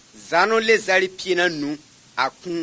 zanu le zari piena nu akun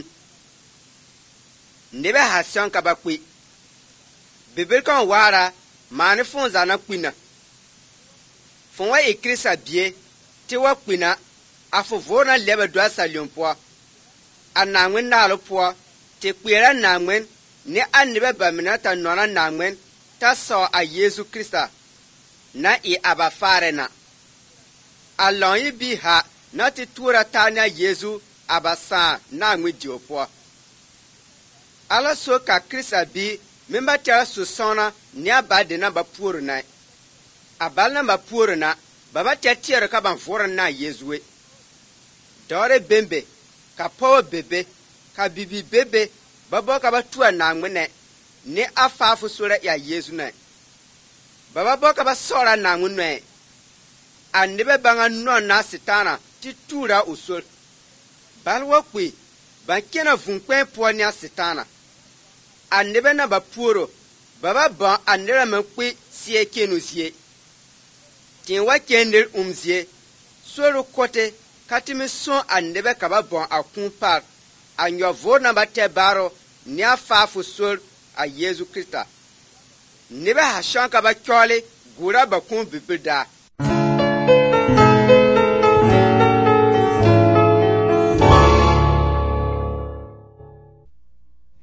nebe hasion ka ba kwi bibir kan wara mani fun zana kwina fun wa ikrisa bie ti wa kwina afu vona lebe do asalion po ananwen na lo po ti kwira nanwen ni anebe baminata nona nanwen ta so a Yesu Krista na i abafare na alon yi bi ha na ti tura tanya Yesu abasa na ngwidi opo ala so ka Krista bi memba tera so sona ni abade na bapuru na abal na bapuru na baba tetiere ka ban foran na Yesuwe dore bembe ka power bebe ka bibi bebe babo ka batua na ngwene ni afafu sura ya Yesu na baba boka ba sora na ngwene anebe banga no na sitana ti tura usul balwa kwi bankena vunkwen po ni sitana anebe na bapuro baba ba anera mankwi sie kenu sie tin wa kendel umzie soro kote katimi son anebe ka ba bon akun par anyovo na bate baro ni afafu sol a Yesu Krista nebe hashan ka ba chole gura bakun bibida